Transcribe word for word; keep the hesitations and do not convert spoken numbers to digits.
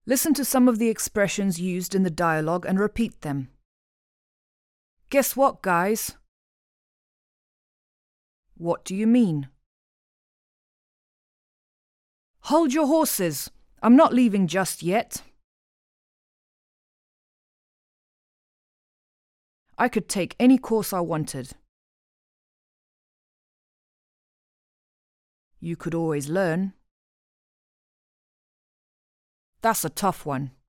Listen to some of the expressions used in the dialogue and repeat them. Guess what, guys? What do you mean? Hold your horses. I'm not leaving just yet. I could take any course I wanted. You could always learn. That's a tough one.